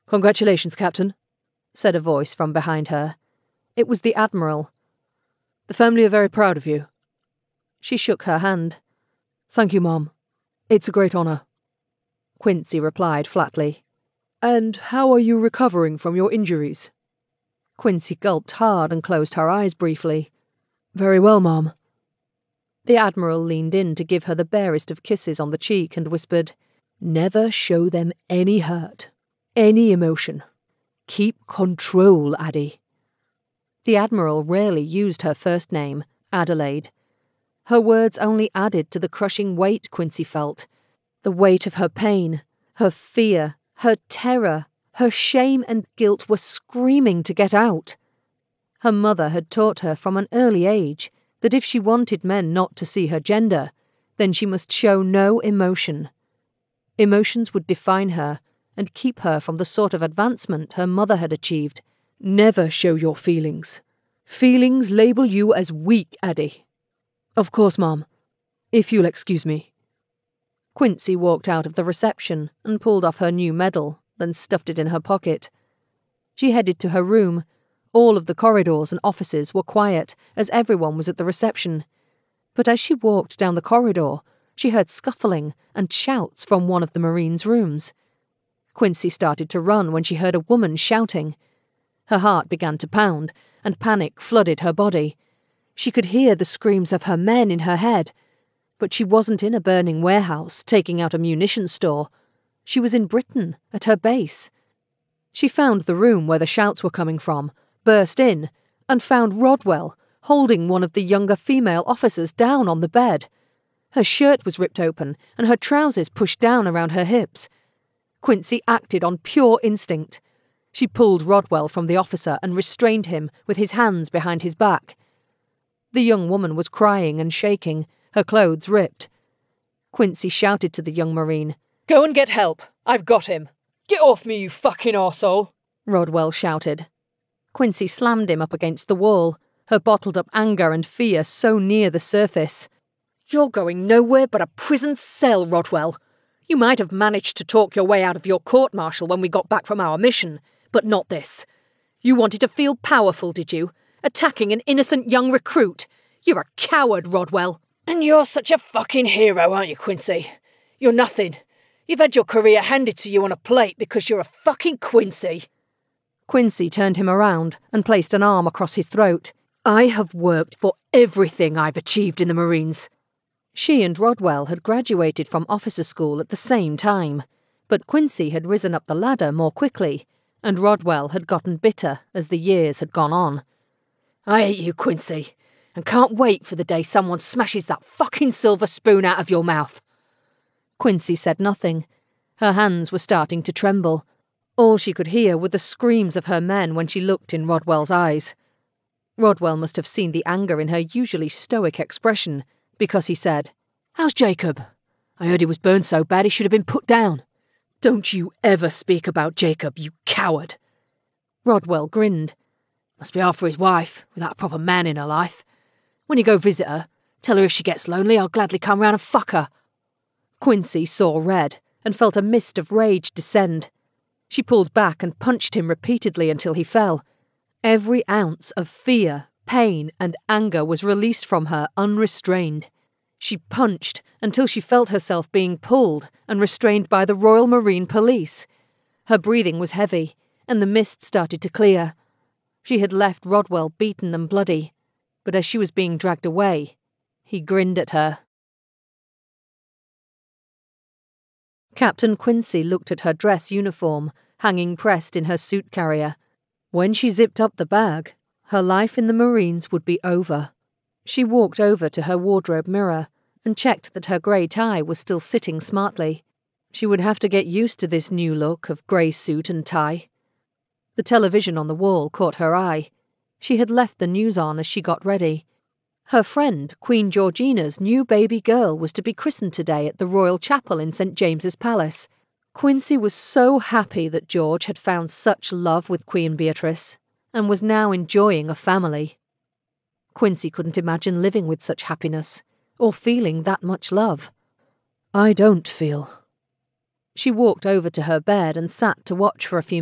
"Congratulations, Captain," said a voice from behind her. It was the Admiral. "The family are very proud of you." She shook her hand. "Thank you, Mom. It's a great honour." Quincy replied flatly. "And how are you recovering from your injuries?" Quincy gulped hard and closed her eyes briefly. "Very well, Mom." The Admiral leaned in to give her the barest of kisses on the cheek and whispered, "Never show them any hurt, any emotion. Keep control, Addie." The Admiral rarely used her first name, Adelaide. Her words only added to the crushing weight Quincy felt, the weight of her pain, her fear, her terror. Her shame and guilt were screaming to get out. Her mother had taught her from an early age that if she wanted men not to see her gender, then she must show no emotion. Emotions would define her and keep her from the sort of advancement her mother had achieved. "Never show your feelings. Feelings label you as weak, Addie." "Of course, Mom. If you'll excuse me." Quincy walked out of the reception and pulled off her new medal, then stuffed it in her pocket. She headed to her room. All of the corridors and offices were quiet, as everyone was at the reception. But as she walked down the corridor, she heard scuffling and shouts from one of the Marines' rooms. Quincy started to run when she heard a woman shouting. Her heart began to pound, and panic flooded her body. She could hear the screams of her men in her head. But she wasn't in a burning warehouse, taking out a munitions store. She was in Britain, at her base. She found the room where the shouts were coming from, burst in, and found Rodwell holding one of the younger female officers down on the bed. Her shirt was ripped open, and her trousers pushed down around her hips. Quincy acted on pure instinct. She pulled Rodwell from the officer and restrained him with his hands behind his back. The young woman was crying and shaking, her clothes ripped. Quincy shouted to the young Marine, "Go and get help! I've got him!" "Get off me, you fucking arsehole!" Rodwell shouted. Quincy slammed him up against the wall, her bottled-up anger and fear so near the surface. "You're going nowhere but a prison cell, Rodwell. You might have managed to talk your way out of your court-martial when we got back from our mission, but not this. You wanted to feel powerful, did you? Attacking an innocent young recruit. You're a coward, Rodwell. And you're such a fucking hero, aren't you, Quincy? You're nothing. You've had your career handed to you on a plate because you're a fucking Quincy." Quincy turned him around and placed an arm across his throat. "I have worked for everything I've achieved in the Marines." She and Rodwell had graduated from officer school at the same time, but Quincy had risen up the ladder more quickly, and Rodwell had gotten bitter as the years had gone on. "I hate you, Quincy, and can't wait for the day someone smashes that fucking silver spoon out of your mouth." Quincy said nothing. Her hands were starting to tremble. All she could hear were the screams of her men when she looked in Rodwell's eyes. Rodwell must have seen the anger in her usually stoic expression, because he said, "How's Jacob? I heard he was burned so bad he should have been put down." "Don't you ever speak about Jacob, you coward." Rodwell grinned. "Must be hard for his wife, without a proper man in her life. When you go visit her, tell her if she gets lonely, I'll gladly come round and fuck her." Quincy saw red and felt a mist of rage descend. She pulled back and punched him repeatedly until he fell. Every ounce of fear, pain, and anger was released from her unrestrained. She punched until she felt herself being pulled and restrained by the Royal Marine Police. Her breathing was heavy, and the mist started to clear. She had left Rodwell beaten and bloody, but as she was being dragged away, he grinned at her. Captain Quincy looked at her dress uniform, hanging pressed in her suit carrier. When she zipped up the bag, her life in the Marines would be over. She walked over to her wardrobe mirror and checked that her grey tie was still sitting smartly. She would have to get used to this new look of grey suit and tie. The television on the wall caught her eye. She had left the news on as she got ready. Her friend, Queen Georgina's new baby girl, was to be christened today at the Royal Chapel in St. James's Palace. Quincy was so happy that George had found such love with Queen Beatrice, and was now enjoying a family. Quincy couldn't imagine living with such happiness, or feeling that much love. "I don't feel." She walked over to her bed and sat to watch for a few